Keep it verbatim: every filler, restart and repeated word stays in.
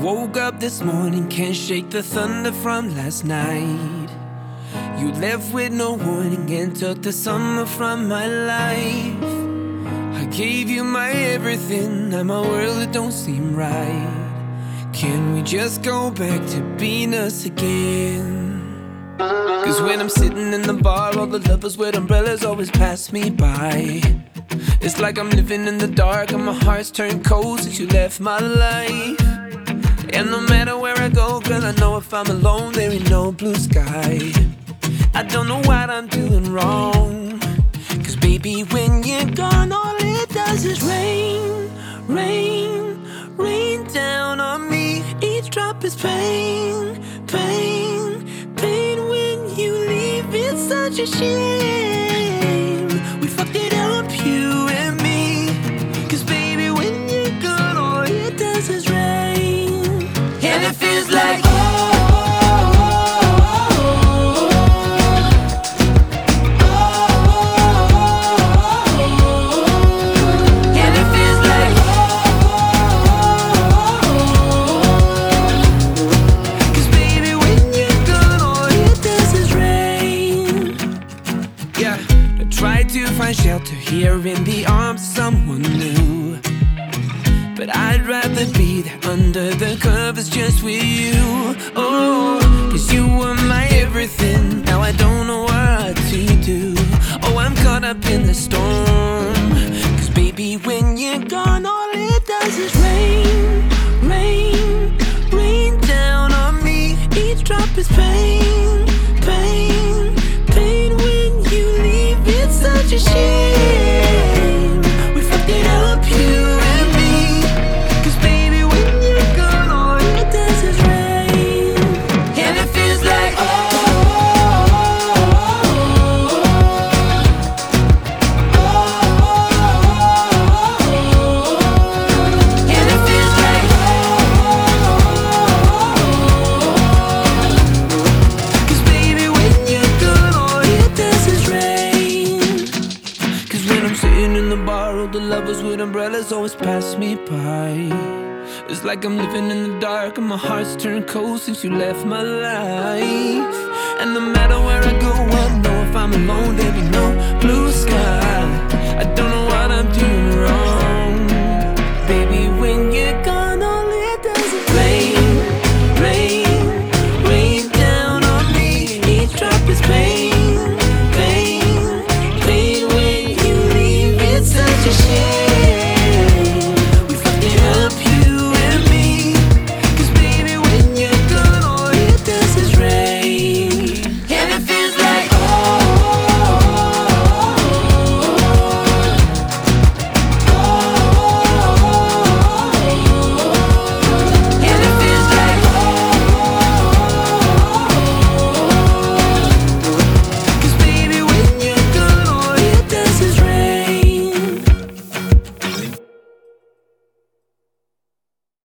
Woke up this morning, can't shake the thunder from last night. You left with no warning and took the summer from my life. I gave you my everything, now my world it don't seem right. Can we just go back to being us again? Cause when I'm sitting in the bar, all the lovers with umbrellas always pass me by. It's like I'm living in the dark and my heart's turned cold since you left my life. And no matter where I go, girl, I know if I'm alone, there ain't no blue sky. I don't know what I'm doing wrong, cause baby, when you're gone, all it does is rain, rain, rain down on me. Each drop is pain, pain, pain. When you leave, it's such a shame. We fucked it up, you and me. Cause baby, when you're gone, all it does is rain. And it feels like to find shelter here in the arms of someone new, but I'd rather be there under the covers just with you. Oh, cause you were my everything, now I don't know what to do. Oh, I'm caught up in the storm, cause baby, when you're gone, all it does is rain, rain, rain down on me. Each drop is pain, pain, pain. When you leave, it's such a shame. We fucked it up, you and me. Cause baby, when you're gone, all it does is rain. And it feels like oh, and it feels like cause baby, when you're gone, all it does is rain. Cause when I'm sitting in the bar, all the lovers with umbrellas always pass me by. It's like I'm living in the dark and my heart's turned cold since you left my life. And no matter where I go, I know if I'm alone, there'll be no blue sky. I don't know